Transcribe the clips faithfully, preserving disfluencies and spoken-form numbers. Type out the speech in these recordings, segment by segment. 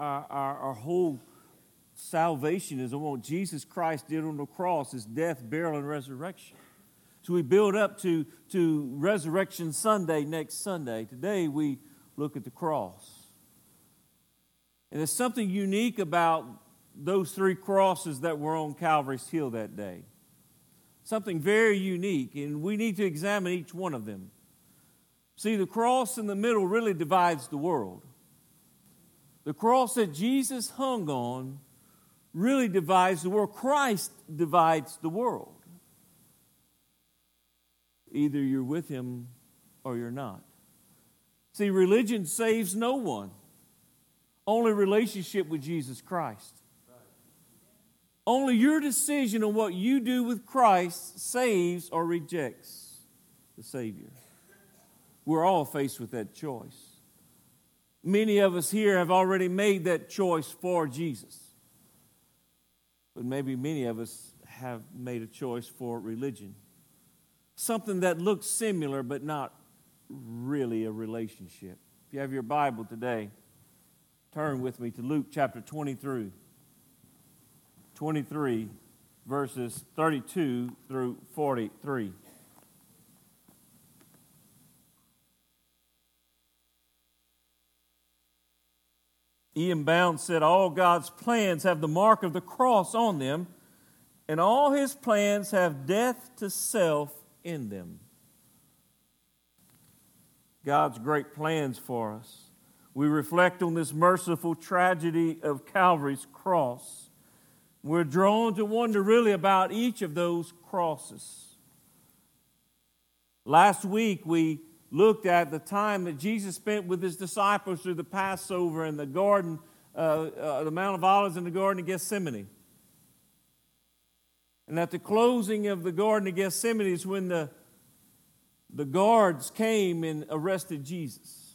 our, our, our whole salvation is on what Jesus Christ did on the cross, his death, burial, and resurrection. So we build up to, to Resurrection Sunday next Sunday. Today we look at the cross. And there's something unique about those three crosses that were on Calvary's Hill that day. Something very unique, and we need to examine each one of them. See, the cross in the middle really divides the world. The cross that Jesus hung on really divides the world. Christ divides the world. Either you're with him or you're not. See, religion saves no one. Only relationship with Jesus Christ. Only your decision on what you do with Christ saves or rejects the Savior. We're all faced with that choice. Many of us here have already made that choice for Jesus. But maybe many of us have made a choice for religion. Something that looks similar but not really a relationship. If you have your Bible today, turn with me to Luke chapter twenty-three. twenty-three, verses thirty-two through forty-three. Ian Bounds said, all God's plans have the mark of the cross on them, and all his plans have death to self in them. God's great plans for us. We reflect on this merciful tragedy of Calvary's cross. We're drawn to wonder really about each of those crosses. Last week we looked at the time that Jesus spent with his disciples through the Passover in the garden, uh, uh, the Mount of Olives in the Garden of Gethsemane. And at the closing of the Garden of Gethsemane is when the, the guards came and arrested Jesus.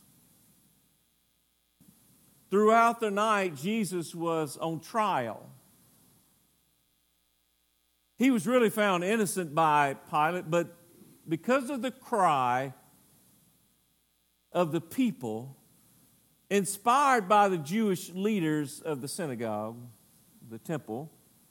Throughout the night, Jesus was on trial. He was really found innocent by Pilate, but because of the cry of the people, inspired by the Jewish leaders of the synagogue, the temple,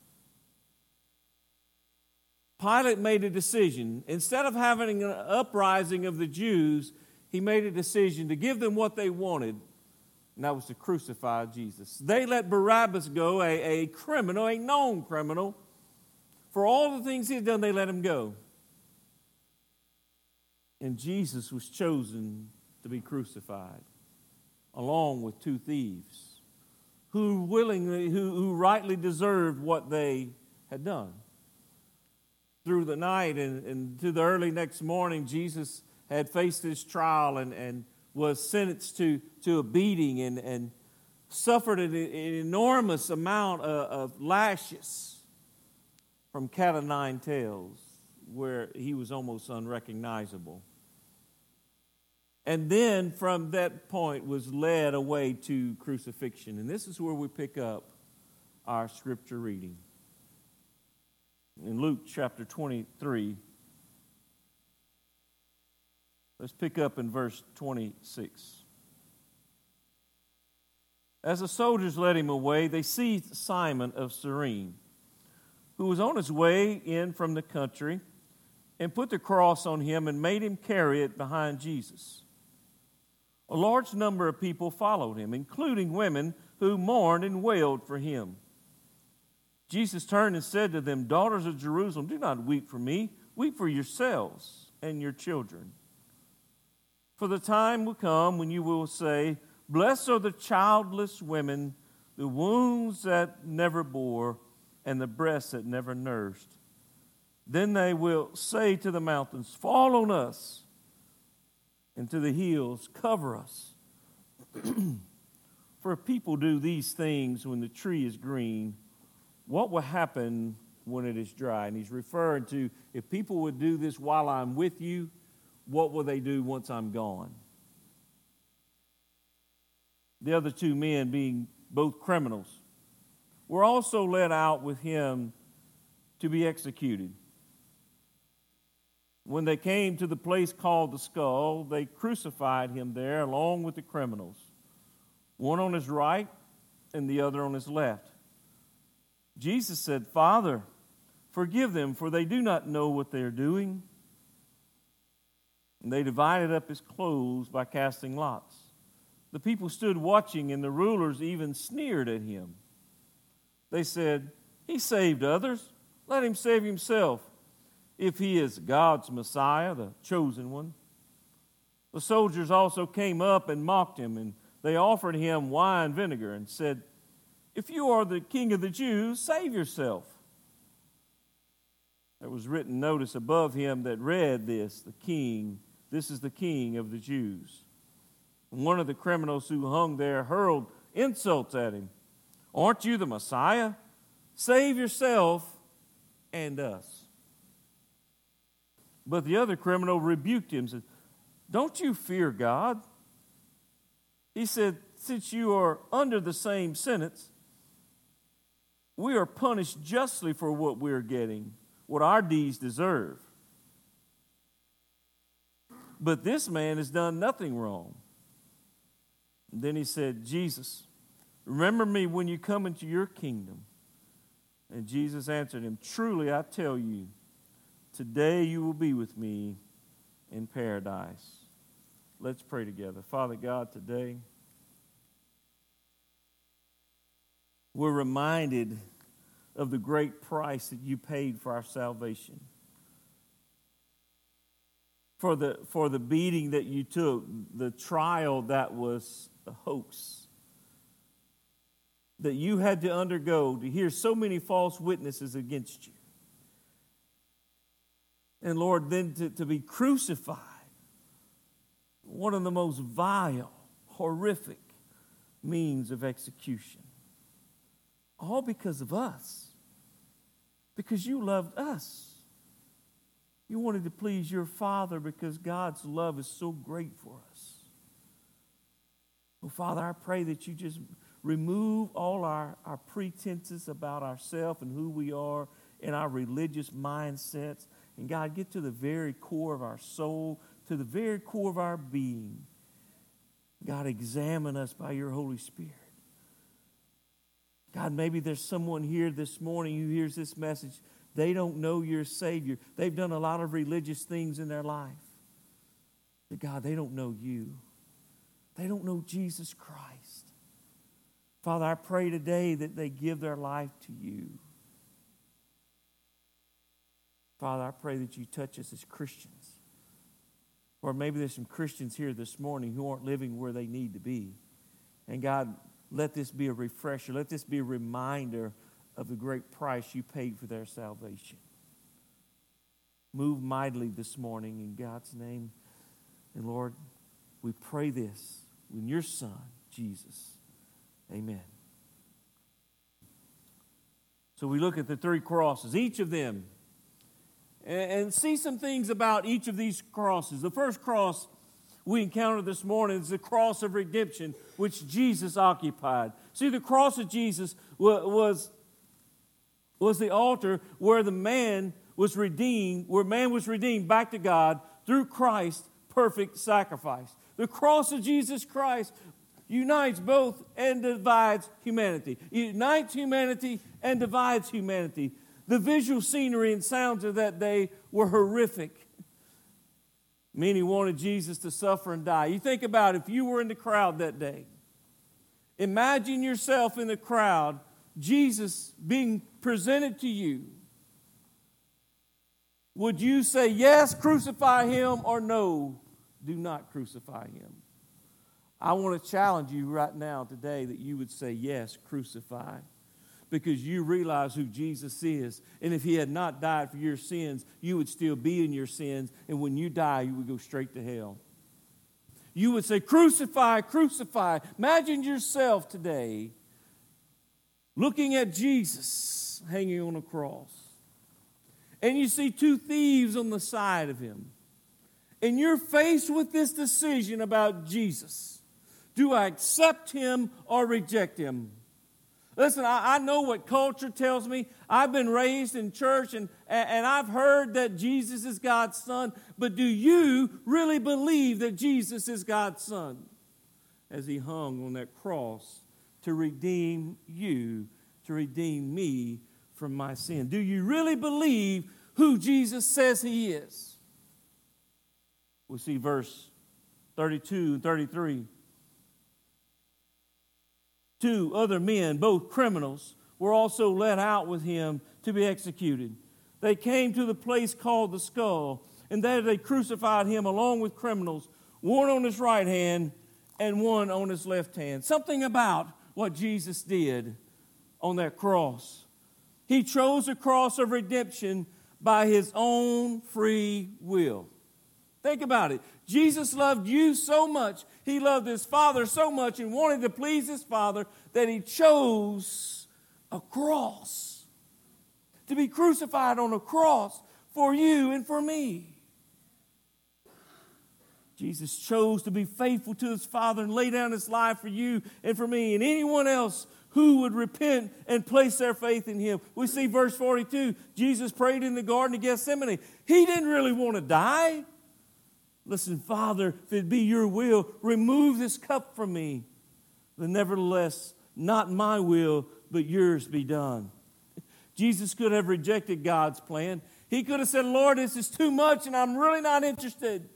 Pilate made a decision. Instead of having an uprising of the Jews, he made a decision to give them what they wanted, and that was to crucify Jesus. They let Barabbas go, a, a criminal, a known criminal. For all the things he had done, they let him go. And Jesus was chosen to be crucified, along with two thieves who willingly, who, who rightly deserved what they had done. Through the night and, and to the early next morning, Jesus had faced his trial and, and was sentenced to, to a beating and, and suffered an, an enormous amount of, of lashes from cat o' nine tails, where he was almost unrecognizable. And then from that point was led away to crucifixion. And this is where we pick up our scripture reading. In Luke chapter twenty-three, let's pick up in verse twenty-six. As the soldiers led him away, they seized Simon of Cyrene, who was on his way in from the country, and put the cross on him and made him carry it behind Jesus. A large number of people followed him, including women who mourned and wailed for him. Jesus turned and said to them, daughters of Jerusalem, do not weep for me. Weep for yourselves and your children. For the time will come when you will say, blessed are the childless women, the wombs that never bore, and the breasts that never nursed. Then they will say to the mountains, fall on us, and to the hills, cover us. For if people do these things when the tree is green, what will happen when it is dry? And he's referring to, if people would do this while I'm with you, what will they do once I'm gone? The other two men, being both criminals, were also led out with him to be executed. When they came to the place called the Skull, they crucified him there along with the criminals, one on his right and the other on his left. Jesus said, "Father, forgive them, for they do not know what they are doing." And they divided up his clothes by casting lots. The people stood watching, and the rulers even sneered at him. They said, "He saved others. Let him save himself, if he is God's Messiah, the chosen one." The soldiers also came up and mocked him, and they offered him wine vinegar and said, "If you are the king of the Jews, save yourself." There was written notice above him that read this, "The king, this is the king of the Jews." And one of the criminals who hung there hurled insults at him. "Aren't you the Messiah? Save yourself and us." But the other criminal rebuked him and said, "Don't you fear God?" He said, "Since you are under the same sentence, we are punished justly for what we are getting, what our deeds deserve. But this man has done nothing wrong." And then he said, "Jesus, remember me when you come into your kingdom." And Jesus answered him, "Truly I tell you, today you will be with me in paradise." Let's pray together. Father God, today we're reminded of the great price that you paid for our salvation. For the, for the beating that you took, the trial that was a hoax that you had to undergo to hear so many false witnesses against you. And Lord, then to, to be crucified, one of the most vile, horrific means of execution. All because of us. Because you loved us. You wanted to please your Father because God's love is so great for us. Well, Father, I pray that you just remove all our, our pretenses about ourselves and who we are and our religious mindsets. And God, get to the very core of our soul, to the very core of our being. God, examine us by your Holy Spirit. God, maybe there's someone here this morning who hears this message. They don't know your Savior. They've done a lot of religious things in their life. But God, they don't know you. They don't know Jesus Christ. Father, I pray today that they give their life to you. Father, I pray that you touch us as Christians. Or maybe there's some Christians here this morning who aren't living where they need to be. And God, let this be a refresher. Let this be a reminder of the great price you paid for their salvation. Move mightily this morning in God's name. And Lord, we pray this in your Son, Jesus. Amen. So we look at the three crosses, each of them, and see some things about each of these crosses. The first cross we encountered this morning is the cross of redemption, which Jesus occupied. See, the cross of Jesus was, was the altar where the man was redeemed, where man was redeemed back to God through Christ's perfect sacrifice. The cross of Jesus Christ unites both and divides humanity. It unites humanity and divides humanity. The visual scenery and sounds of that day were horrific. Many wanted Jesus to suffer and die. You think about if you were in the crowd that day. Imagine yourself in the crowd, Jesus being presented to you. Would you say, yes, crucify him, or no, do not crucify him? I want to challenge you right now today that you would say, yes, crucify. Because you realize who Jesus is. And if he had not died for your sins, you would still be in your sins. And when you die, you would go straight to hell. You would say, crucify, crucify. Imagine yourself today looking at Jesus hanging on a cross. And you see two thieves on the side of him. And you're faced with this decision about Jesus. Do I accept him or reject him? Listen, I, I know what culture tells me. I've been raised in church and, and I've heard that Jesus is God's Son. But do you really believe that Jesus is God's Son? As he hung on that cross to redeem you, to redeem me from my sin. Do you really believe who Jesus says he is? We'll see verse thirty-two and thirty-three. Two other men, both criminals, were also led out with him to be executed. They came to the place called the Skull, and there they crucified him along with criminals, one on his right hand and one on his left hand. Something about what Jesus did on that cross. He chose the cross of redemption by his own free will. Think about it. Jesus loved you so much, he loved his Father so much and wanted to please his Father that he chose a cross, to be crucified on a cross for you and for me. Jesus chose to be faithful to his Father and lay down his life for you and for me and anyone else who would repent and place their faith in him. We see verse forty-two, Jesus prayed in the Garden of Gethsemane. He didn't really want to die. Listen, Father, if it be your will, remove this cup from me. But nevertheless, not my will, but yours be done. Jesus could have rejected God's plan. He could have said, Lord, this is too much and I'm really not interested.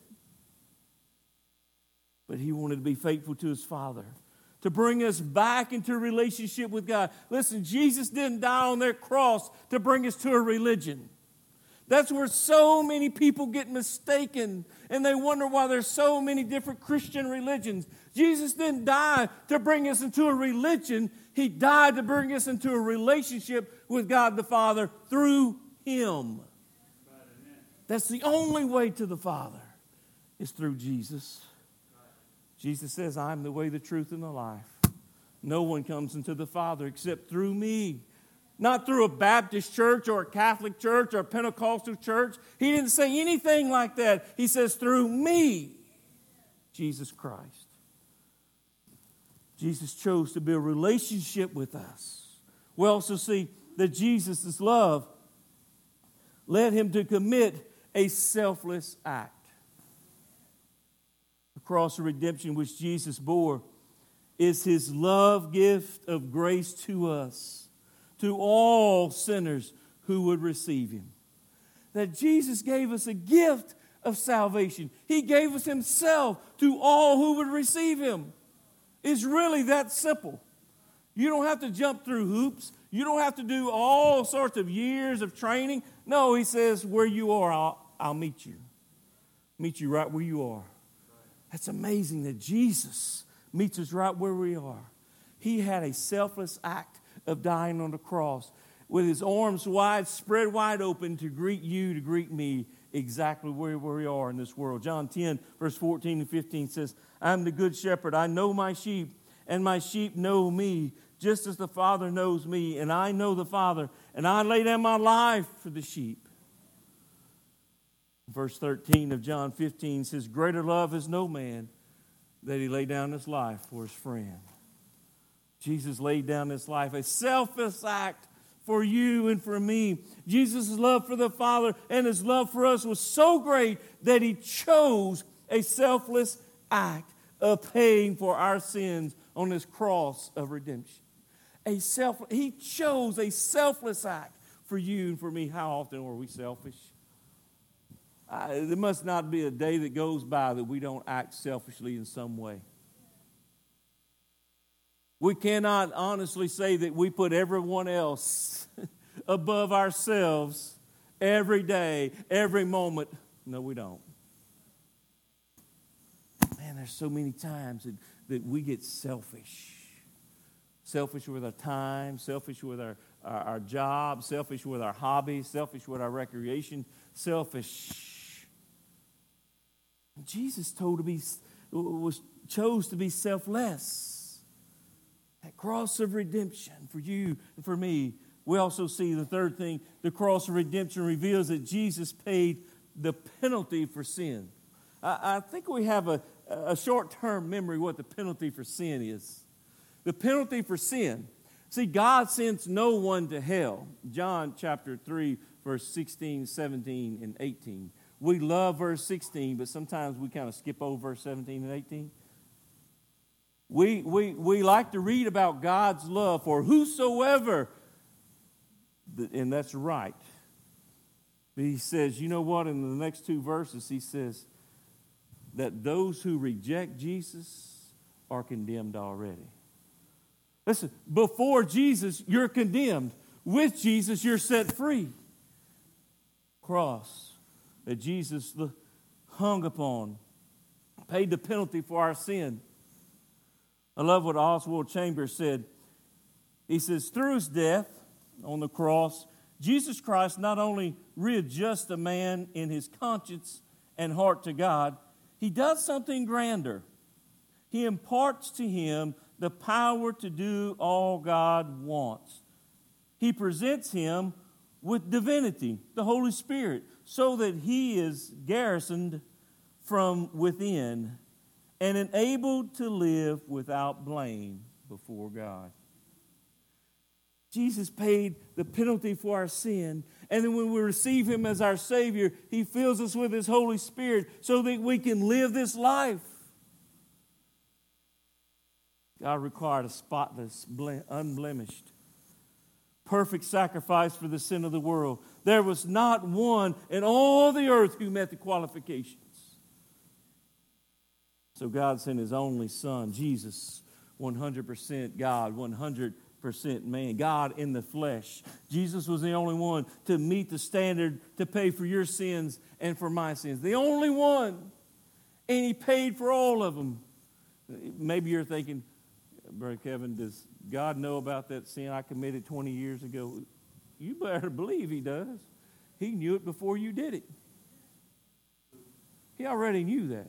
But he wanted to be faithful to his Father, to bring us back into a relationship with God. Listen, Jesus didn't die on that cross to bring us to a religion. That's where so many people get mistaken, and they wonder why there's so many different Christian religions. Jesus didn't die to bring us into a religion. He died to bring us into a relationship with God the Father through him. That's the only way to the Father, is through Jesus. Jesus says, I'm the way, the truth, and the life. No one comes into the Father except through me. Not through a Baptist church or a Catholic church or a Pentecostal church. He didn't say anything like that. He says, through me, Jesus Christ. Jesus chose to build a relationship with us. We also see that Jesus' love led him to commit a selfless act. The cross of redemption which Jesus bore is his love gift of grace to us, to all sinners who would receive him. That Jesus gave us a gift of salvation. He gave us himself to all who would receive him. It's really that simple. You don't have to jump through hoops. You don't have to do all sorts of years of training. No, he says, where you are, I'll, I'll meet you. Meet you right where you are. That's amazing that Jesus meets us right where we are. He had a selfless act of dying on the cross with his arms wide, spread wide open to greet you, to greet me exactly where, where we are in this world. John ten, verse fourteen and fifteen says, I'm the good shepherd. I know my sheep, and my sheep know me, just as the Father knows me, and I know the Father, and I lay down my life for the sheep. Verse thirteen of John fifteen says, greater love is no man that he lay down his life for his friend. Jesus laid down his life, a selfless act for you and for me. Jesus' love for the Father and his love for us was so great that he chose a selfless act of paying for our sins on this cross of redemption. A self, he chose a selfless act for you and for me. How often are we selfish? Uh, there must not be a day that goes by that we don't act selfishly in some way. We cannot honestly say that we put everyone else above ourselves every day, every moment. No, we don't. Man, there's so many times that, that we get selfish. Selfish with our time, selfish with our, our, our job, selfish with our hobbies, selfish with our recreation, selfish. Jesus told to be was chose to be selfless. That cross of redemption for you and for me. We also see the third thing, the cross of redemption reveals that Jesus paid the penalty for sin. I, I think we have a, a short-term memory what the penalty for sin is. The penalty for sin. See, God sends no one to hell. John chapter three, verse sixteen, seventeen, and eighteen. We love verse sixteen, but sometimes we kind of skip over verse seventeen and eighteen. We, we, we like to read about God's love for whosoever, and that's right. But he says, you know what, in the next two verses, he says that those who reject Jesus are condemned already. Listen, before Jesus, you're condemned. With Jesus, you're set free. Cross that Jesus hung upon, paid the penalty for our sin. I love what Oswald Chambers said. He says, through his death on the cross, Jesus Christ not only readjusts a man in his conscience and heart to God, he does something grander. He imparts to him the power to do all God wants. He presents him with divinity, the Holy Spirit, so that he is garrisoned from within and enabled to live without blame before God. Jesus paid the penalty for our sin, and then when we receive him as our Savior, he fills us with his Holy Spirit so that we can live this life. God required a spotless, unblemished, perfect sacrifice for the sin of the world. There was not one in all the earth who met the qualifications. So God sent his only Son, Jesus, one hundred percent God, one hundred percent man, God in the flesh. Jesus was the only one to meet the standard to pay for your sins and for my sins. The only one. And he paid for all of them. Maybe you're thinking, Brother Kevin, does God know about that sin I committed twenty years ago? You better believe he does. He knew it before you did it. He already knew that.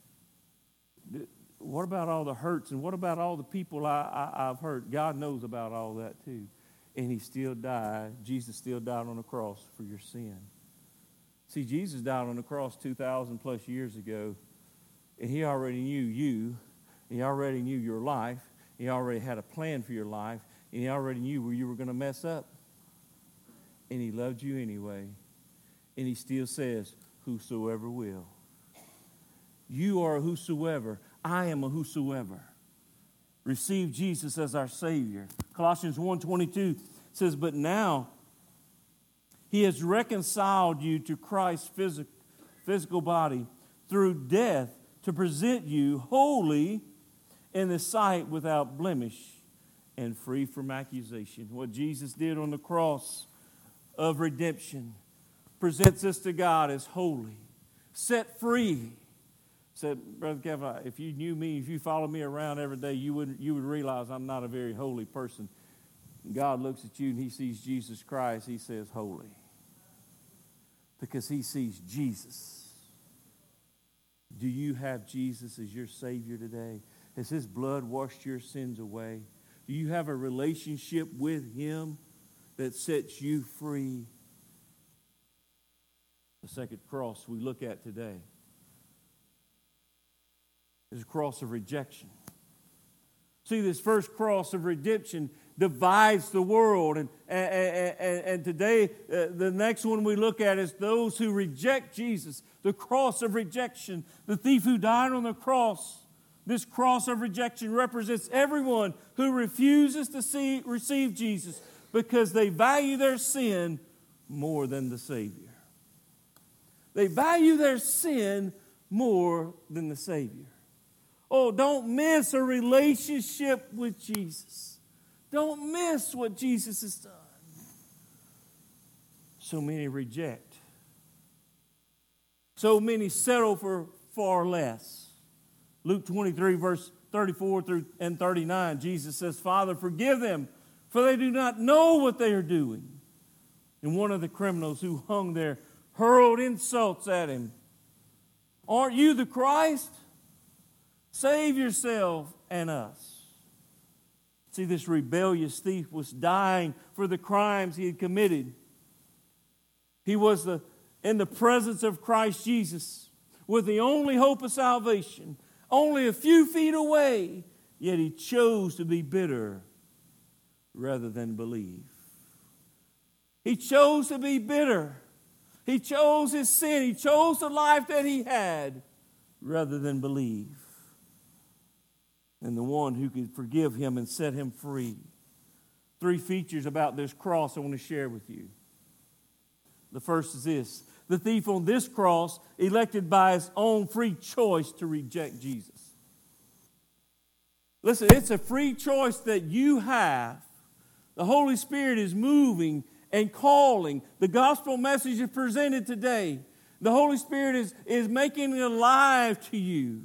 What about all the hurts and what about all the people I, I, I've hurt? God knows about all that too. And he still died. Jesus still died on the cross for your sin. See, Jesus died on the cross two thousand plus years ago, and he already knew you. He already knew your life. He already had a plan for your life, and he already knew where you were going to mess up. And he loved you anyway. And he still says, whosoever will. You are a whosoever. I am a whosoever. Receive Jesus as our Savior. Colossians one twenty-two says, but now he has reconciled you to Christ's phys- physical body through death to present you holy in the sight without blemish and free from accusation. What Jesus did on the cross of redemption presents us to God as holy, set free. Said, Brother Kevin, if you knew me, if you followed me around every day, you would you would realize I'm not a very holy person. God looks at you and he sees Jesus Christ. He says holy. Because he sees Jesus. Do you have Jesus as your Savior today? Has his blood washed your sins away? Do you have a relationship with him that sets you free? The second cross we look at today is a cross of rejection. See, this first cross of redemption divides the world. And, and, and, and today, uh, the next one we look at is those who reject Jesus. The cross of rejection. The thief who died on the cross. This cross of rejection represents everyone who refuses to see, receive Jesus because they value their sin more than the Savior. They value their sin more than the Savior. Oh, don't miss a relationship with Jesus. Don't miss what Jesus has done. So many reject. So many settle for far less. Luke twenty-three, verse thirty-four through and thirty-nine, Jesus says, Father, forgive them, for they do not know what they are doing. And one of the criminals who hung there hurled insults at him. Aren't you the Christ? Save yourself and us. See, this rebellious thief was dying for the crimes he had committed. He was the, in the presence of Christ Jesus with the only hope of salvation, only a few feet away, yet he chose to be bitter rather than believe. He chose to be bitter. He chose his sin. He chose the life that he had rather than believe. and the one who could forgive him and set him free. Three features about this cross I want to share with you. The first is this: the thief on this cross elected by his own free choice to reject Jesus. Listen, it's a free choice that you have. The Holy Spirit is moving and calling. The gospel message is presented today. The Holy Spirit is, is making it alive to you.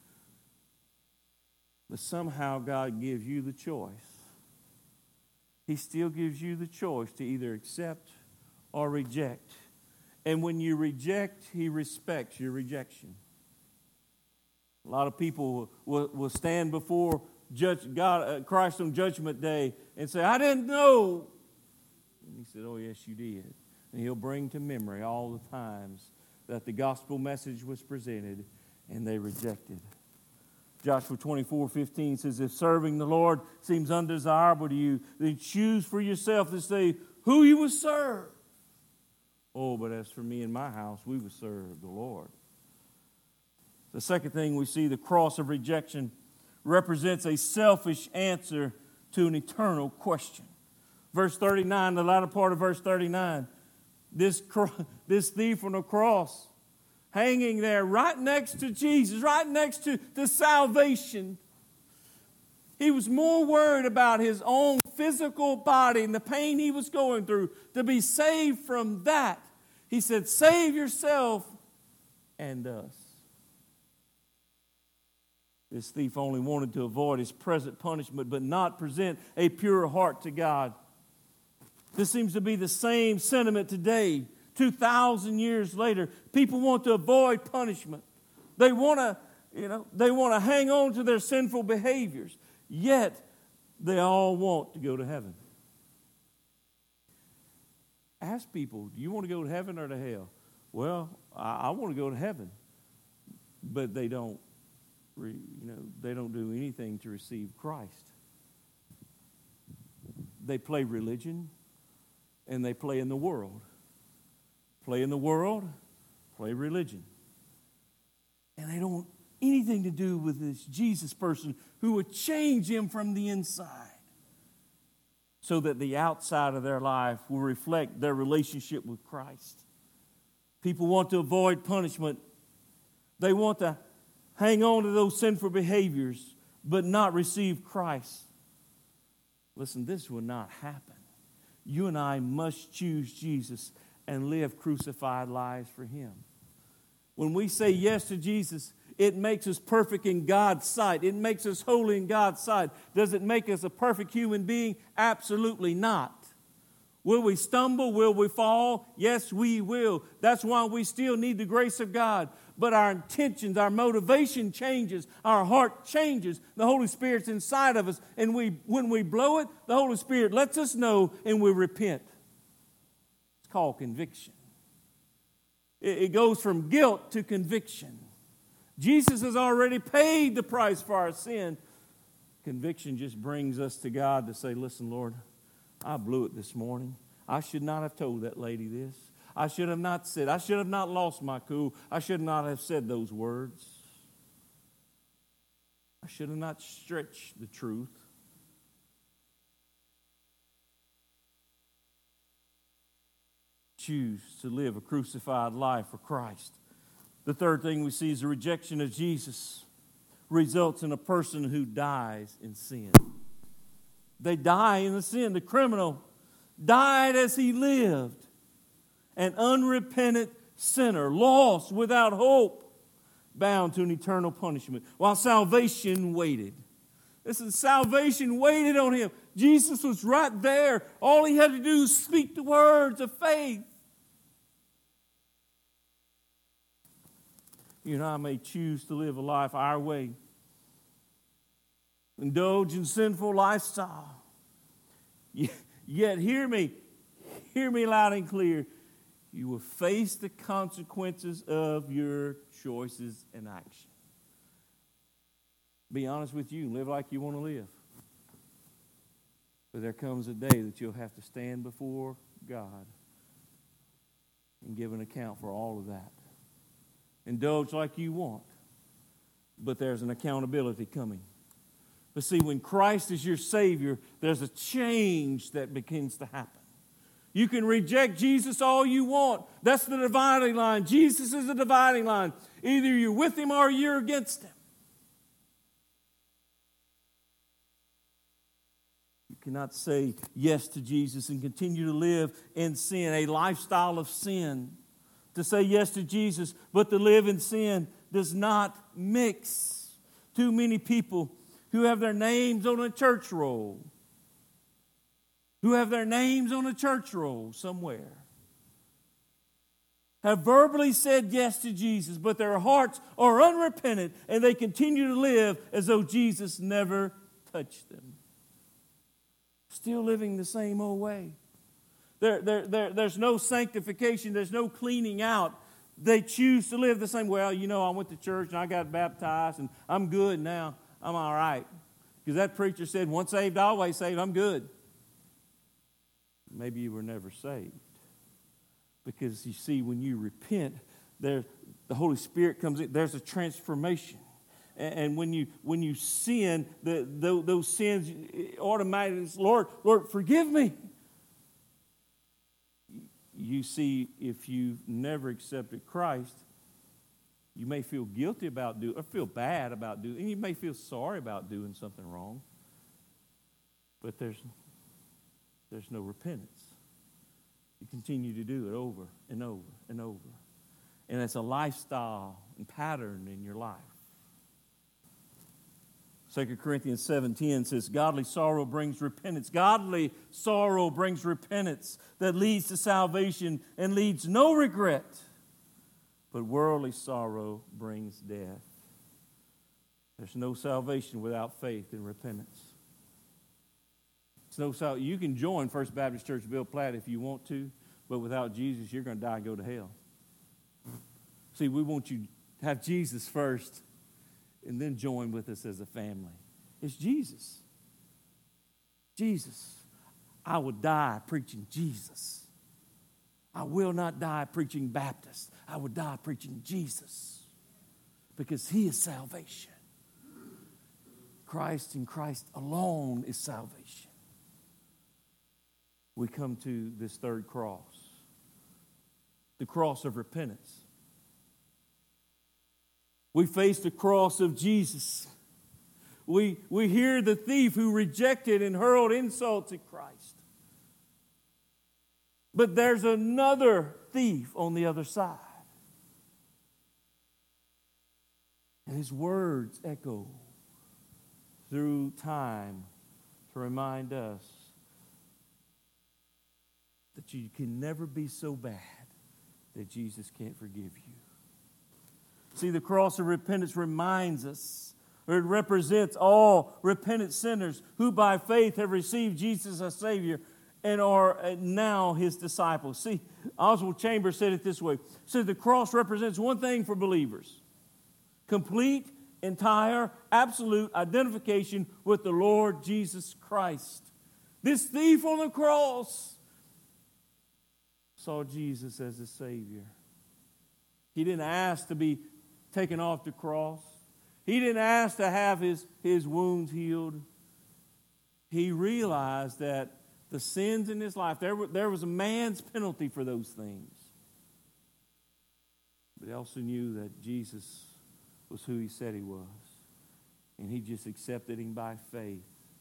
But somehow God gives you the choice. He still gives you the choice to either accept or reject. And when you reject, He respects your rejection. A lot of people will, will stand before judge God, uh, Christ on Judgment Day and say, I didn't know. And He said, oh, yes, you did. And He'll bring to memory all the times that the gospel message was presented and they rejected. Joshua twenty-four fifteen says, if serving the Lord seems undesirable to you, then choose for yourself this day who you will serve. Oh, but as for me and my house, we will serve the Lord. The second thing we see, the cross of rejection represents a selfish answer to an eternal question. Verse thirty-nine, the latter part of verse thirty-nine, this, this thief on the cross, hanging there right next to Jesus, right next to the salvation. He was more worried about his own physical body and the pain he was going through to be saved from that. He said, save yourself and us. This thief only wanted to avoid his present punishment, but not present a pure heart to God. This seems to be the same sentiment today. two thousand years later, people want to avoid punishment. They want to, you know, they want to hang on to their sinful behaviors. Yet, they all want to go to heaven. Ask people, do you want to go to heaven or to hell? Well, I, I want to go to heaven. But they don't, re, you know, they don't do anything to receive Christ. They play religion and they play in the world. Play in the world, play religion. And they don't want anything to do with this Jesus person who would change him from the inside so that the outside of their life will reflect their relationship with Christ. People want to avoid punishment. They want to hang on to those sinful behaviors but not receive Christ. Listen, this will not happen. You and I must choose Jesus and live crucified lives for Him. When we say yes to Jesus, it makes us perfect in God's sight. It makes us holy in God's sight. Does it make us a perfect human being? Absolutely not. Will we stumble? Will we fall? Yes, we will. That's why we still need the grace of God. But our intentions, our motivation changes. Our heart changes. The Holy Spirit's inside of us. And we, when we blow it, the Holy Spirit lets us know and we repent. It's called conviction. It, it goes from guilt to conviction. Jesus has already paid the price for our sin. Conviction just brings us to God to say, listen, Lord, I blew it this morning. I should not have told that lady this. I should have not said, I should have not lost my cool. I should not have said those words. I should have not stretched the truth. Choose to live a crucified life for Christ. The third thing we see is the rejection of Jesus results in a person who dies in sin. They die in the sin. The criminal died as he lived. An unrepentant sinner, lost without hope, bound to an eternal punishment, while salvation waited. Listen, salvation waited on him. Jesus was right there. All he had to do was speak the words of faith. You and I may choose to live a life our way, indulge in sinful lifestyle. Yet, hear me, hear me loud and clear. You will face the consequences of your choices and action. Be honest with you, live like you want to live. But there comes a day that you'll have to stand before God and give an account for all of that. Indulge like you want, but there's an accountability coming. But see, when Christ is your Savior, there's a change that begins to happen. You can reject Jesus all you want. That's the dividing line. Jesus is the dividing line. Either you're with Him or you're against Him. You cannot say yes to Jesus and continue to live in sin, a lifestyle of sin. To say yes to Jesus, but to live in sin does not mix. Too many people who have their names on a church roll, who have their names on a church roll somewhere, have verbally said yes to Jesus, but their hearts are unrepentant and they continue to live as though Jesus never touched them. Still living the same old way. There, there, there, there's no sanctification. There's no cleaning out. They choose to live the same way. Well, you know, I went to church and I got baptized and I'm good now. I'm all right. Because that preacher said, once saved, always saved. I'm good. Maybe you were never saved. Because you see, when you repent, there, the Holy Spirit comes in. There's a transformation. And when you when you sin, the, the, those sins automatically, Lord, Lord, forgive me. You see, if you've never accepted Christ, you may feel guilty about doing, or feel bad about doing, and you may feel sorry about doing something wrong. But there's there's no repentance. You continue to do it over and over and over. And it's a lifestyle and pattern in your life. Second Corinthians seven ten says, godly sorrow brings repentance. Godly sorrow brings repentance that leads to salvation and leads no regret. But worldly sorrow brings death. There's no salvation without faith and repentance. It's no sal- you can join First Baptist Church Bill Platt if you want to, but without Jesus, you're going to die and go to hell. See, we want you to have Jesus first and then join with us as a family. It's Jesus. Jesus. I will die preaching Jesus. I will not die preaching Baptist. I will die preaching Jesus. Because He is salvation. Christ and Christ alone is salvation. We come to this third cross. The cross of repentance. We face the cross of Jesus. We, we hear the thief who rejected and hurled insults at Christ. But there's another thief on the other side. And his words echo through time to remind us that you can never be so bad that Jesus can't forgive you. See, the cross of repentance reminds us, or it represents all repentant sinners who by faith have received Jesus as Savior and are now His disciples. See, Oswald Chambers said it this way. He said the cross represents one thing for believers. Complete, entire, absolute identification with the Lord Jesus Christ. This thief on the cross saw Jesus as his Savior. He didn't ask to be taken off the cross. He didn't ask to have his, his wounds healed. He realized that the sins in his life, there, were, there was a man's penalty for those things. But he also knew that Jesus was who He said He was. And he just accepted Him by faith.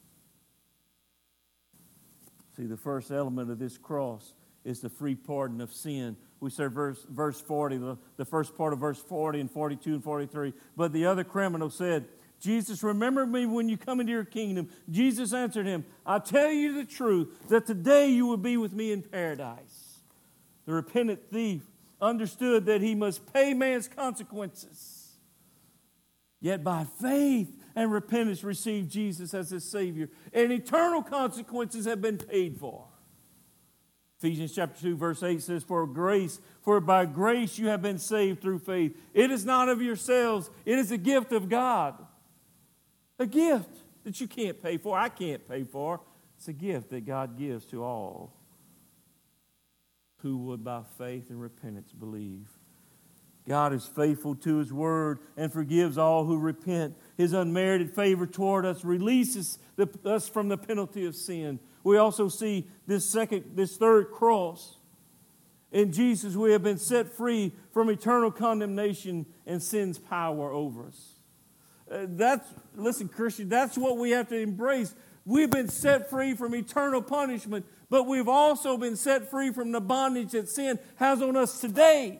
See, the first element of this cross is the free pardon of sin. We said verse, verse forty, the, the first part of verse forty and forty-two and forty-three. But the other criminal said, Jesus, remember me when you come into your kingdom. Jesus answered him, I tell you the truth, that today you will be with me in paradise. The repentant thief understood that he must pay man's consequences. Yet by faith and repentance received Jesus as his Savior. And eternal consequences have been paid for. Ephesians chapter two verse eight says, For grace, for by grace you have been saved through faith. It is not of yourselves, it is a gift of God. A gift that you can't pay for, I can't pay for. It's a gift that God gives to all who would by faith and repentance believe. God is faithful to His word and forgives all who repent. His unmerited favor toward us releases the, us from the penalty of sin. We also see this second, this third cross. In Jesus, we have been set free from eternal condemnation and sin's power over us. Uh, that's, listen, Christian, that's what we have to embrace. We've been set free from eternal punishment, but we've also been set free from the bondage that sin has on us today.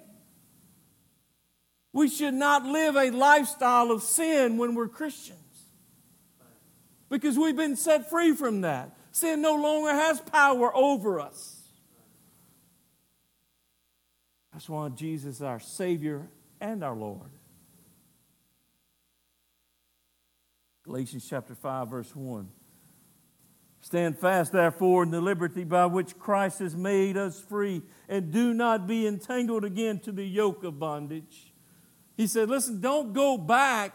We should not live a lifestyle of sin when we're Christians, because we've been set free from that. Sin no longer has power over us. That's why Jesus is our Savior and our Lord. Galatians chapter five, verse one. Stand fast, therefore, in the liberty by which Christ has made us free, and do not be entangled again to the yoke of bondage. He said, listen, don't go back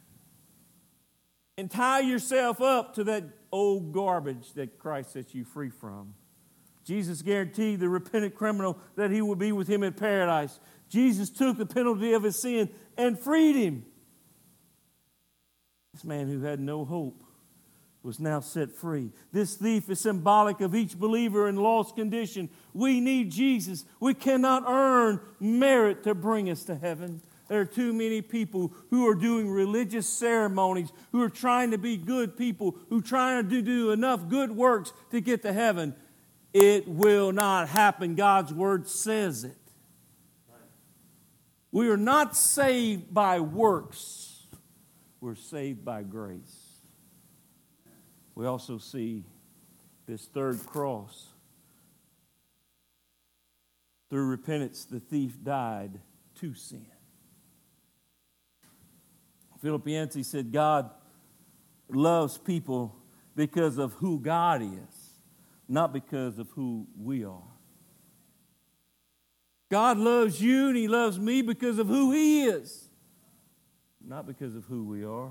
and tie yourself up to that old garbage that Christ set you free from. Jesus guaranteed the repentant criminal that he would be with him in paradise. Jesus took the penalty of his sin and freed him. This man who had no hope was now set free. This thief is symbolic of each believer in lost condition. We need Jesus. We cannot earn merit to bring us to heaven. There are too many people who are doing religious ceremonies, who are trying to be good people, who are trying to do enough good works to get to heaven. It will not happen. God's Word says it. We are not saved by works. We're saved by grace. We also see this third cross. Through repentance, the thief died to sin. Philip Yancey said, God loves people because of who God is, not because of who we are. God loves you and He loves me because of who He is, not because of who we are.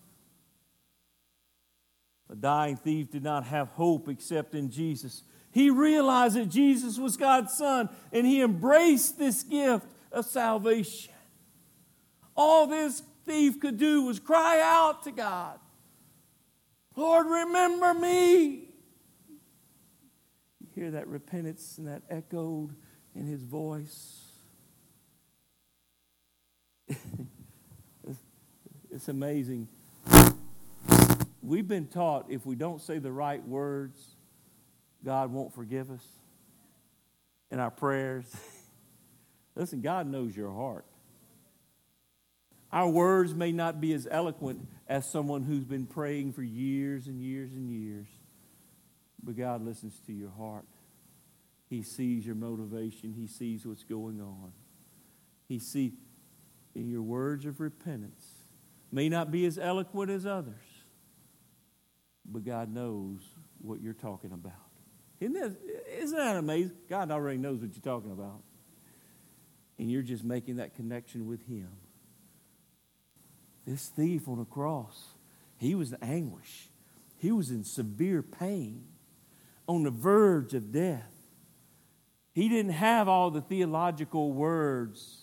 The dying thief did not have hope except in Jesus. He realized that Jesus was God's Son, and he embraced this gift of salvation. All this thief could do was cry out to God, Lord, remember me. You hear that repentance and that echoed in his voice. It's amazing. We've been taught if we don't say the right words, God won't forgive us in our prayers. Listen, God knows your heart. Our words may not be as eloquent as someone who's been praying for years and years and years, but God listens to your heart. He sees your motivation. He sees what's going on. He sees in your words of repentance. May not be as eloquent as others, but God knows what you're talking about. Isn't that, isn't that amazing? God already knows what you're talking about. And you're just making that connection with Him. This thief on the cross, he was in anguish. He was in severe pain, on the verge of death. He didn't have all the theological words,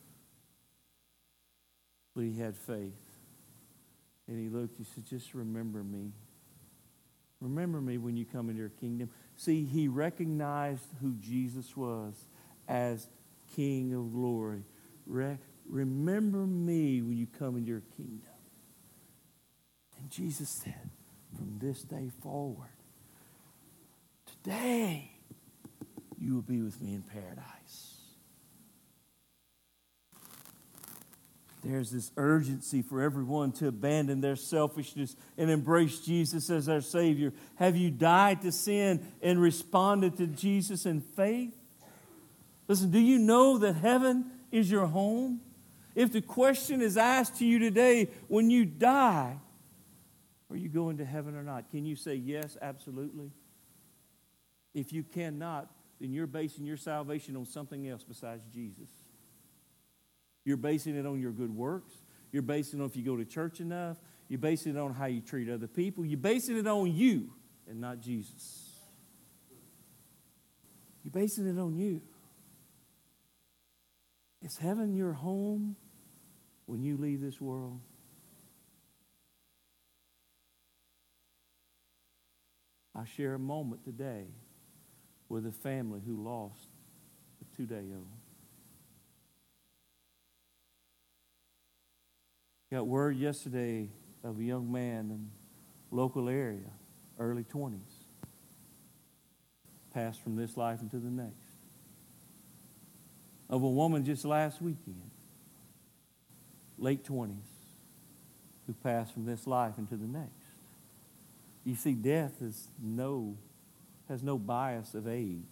but he had faith. And he looked, he said, just remember me. Remember me when you come into your kingdom. See, he recognized who Jesus was as King of glory. Re- remember me when you come into your kingdom. And Jesus said, from this day forward, today you will be with me in paradise. There's this urgency for everyone to abandon their selfishness and embrace Jesus as their Savior. Have you died to sin and responded to Jesus in faith? Listen, do you know that heaven is your home? If the question is asked to you today, when you die, are you going to heaven or not? Can you say yes, absolutely? If you cannot, then you're basing your salvation on something else besides Jesus. You're basing it on your good works. You're basing it on if you go to church enough. You're basing it on how you treat other people. You're basing it on you and not Jesus. You're basing it on you. Is heaven your home when you leave this world? I share a moment today with a family who lost a two-day-old. Got word yesterday of a young man in a local area, early twenties, passed from this life into the next. Of a woman just last weekend, late twenties, who passed from this life into the next. You see, death is no, has no bias of age.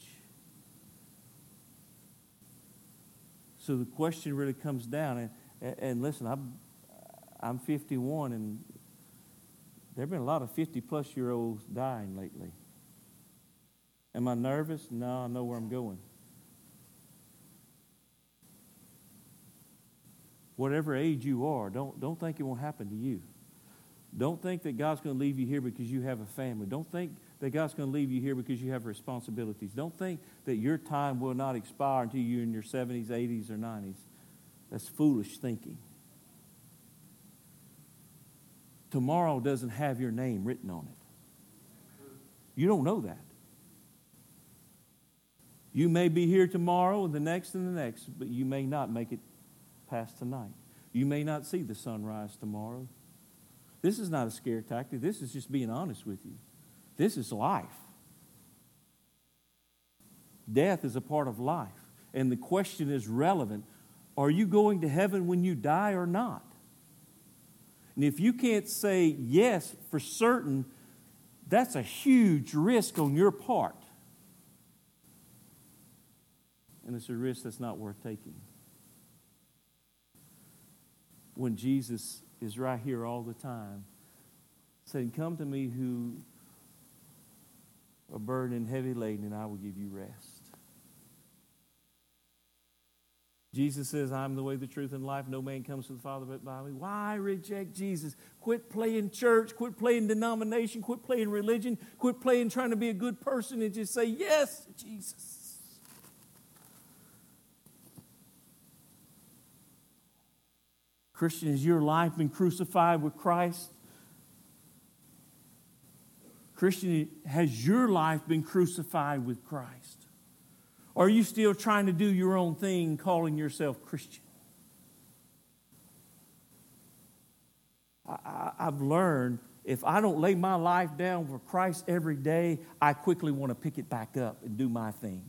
So the question really comes down, and, and listen, I'm, I'm fifty-one, and there have been a lot of fifty-plus-year-olds dying lately. Am I nervous? No, I know where I'm going. Whatever age you are, don't, don't think it won't happen to you. Don't think that God's going to leave you here because you have a family. Don't think that God's going to leave you here because you have responsibilities. Don't think that your time will not expire until you're in your seventies, eighties, or nineties. That's foolish thinking. Tomorrow doesn't have your name written on it. You don't know that. You may be here tomorrow and the next and the next, but you may not make it past tonight. You may not see the sunrise tomorrow. This is not a scare tactic. This is just being honest with you. This is life. Death is a part of life. And the question is relevant. Are you going to heaven when you die or not? And if you can't say yes for certain, that's a huge risk on your part. And it's a risk that's not worth taking. When Jesus is right here all the time, saying, "Come to me who are burdened and heavy laden, and I will give you rest." Jesus says, "I'm the way, the truth, and life. No man comes to the Father but by me." Why reject Jesus? Quit playing church. Quit playing denomination. Quit playing religion. Quit playing trying to be a good person and just say yes to Jesus. Christian, has your life been crucified with Christ? Christian, has your life been crucified with Christ? Or are you still trying to do your own thing, calling yourself Christian? I, I, I've learned if I don't lay my life down for Christ every day, I quickly want to pick it back up and do my thing.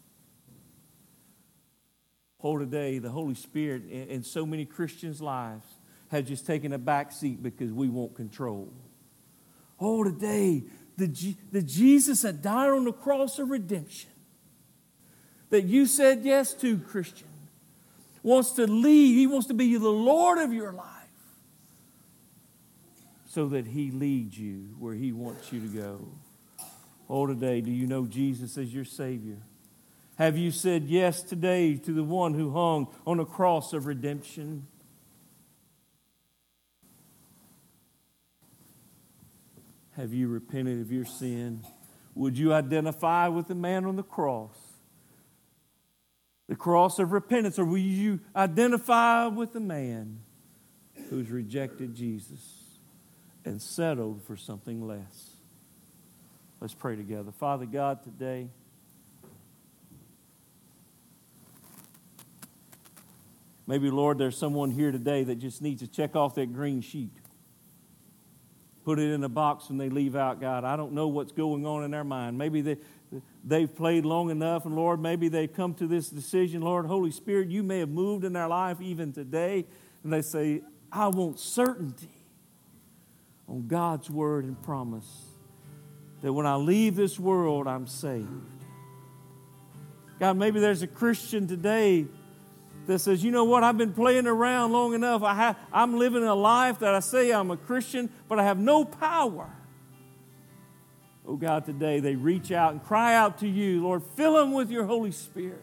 Oh, today, the Holy Spirit in so many Christians' lives have just taken a back seat because we want control. Oh, today, the, G- the Jesus that died on the cross of redemption, that you said yes to, Christian, wants to lead. He wants to be the Lord of your life so that He leads you where He wants you to go. Oh, today, do you know Jesus as your Savior? Have you said yes today to the one who hung on a cross of redemption? Have you repented of your sin? Would you identify with the man on the cross? The cross of repentance. Or will you identify with the man who's rejected Jesus and settled for something less? Let's pray together. Father God, today, maybe, Lord, there's someone here today that just needs to check off that green sheet. Put it in a box when they leave out, God. I don't know what's going on in their mind. Maybe they, they've played long enough, and Lord, maybe they've come to this decision. Lord, Holy Spirit, you may have moved in their life even today, and they say, I want certainty on God's word and promise that when I leave this world, I'm saved. God, maybe there's a Christian today that says, you know what, I've been playing around long enough. I have, I'm living a life that I say I'm a Christian, but I have no power. Oh God, today they reach out and cry out to you. Lord, fill them with your Holy Spirit.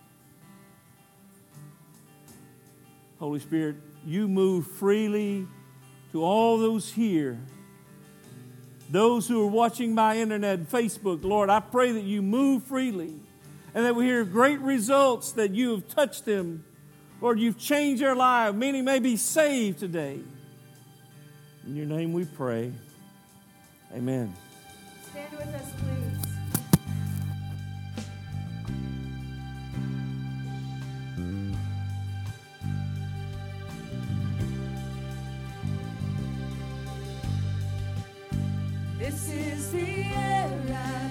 Holy Spirit, you move freely to all those here. Those who are watching by internet and Facebook, Lord, I pray that you move freely and that we hear great results that you have touched them Lord, you've changed their life. Many may be saved today. In your name we pray. Amen. Stand with us, please. This is the air I